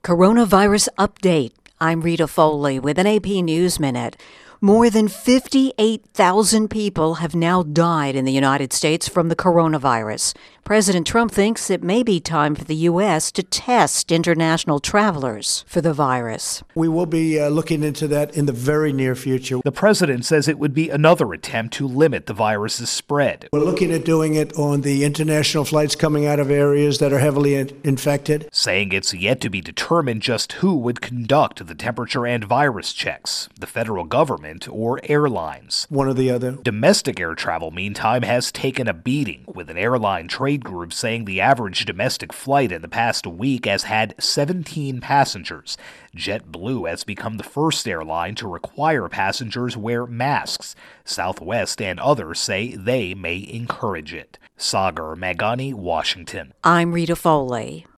Coronavirus update. I'm Rita Foley with an AP News Minute. More than 58,000 people have now died in the United States from the coronavirus. President Trump thinks it may be time for the U.S. to test international travelers for the virus. We will be looking into that in the very near future. The president says it would be another attempt to limit the virus's spread. We're looking at doing it on the international flights coming out of areas that are heavily infected. Saying it's yet to be determined just who would conduct the temperature and virus checks, the federal government or airlines. One or the other. Domestic air travel, meantime, has taken a beating, with an airline trade group saying the average domestic flight in the past week has had 17 passengers. JetBlue has become the first airline to require passengers wear masks. Southwest and others say they may encourage it. Sagar Magani, Washington. I'm Rita Foley.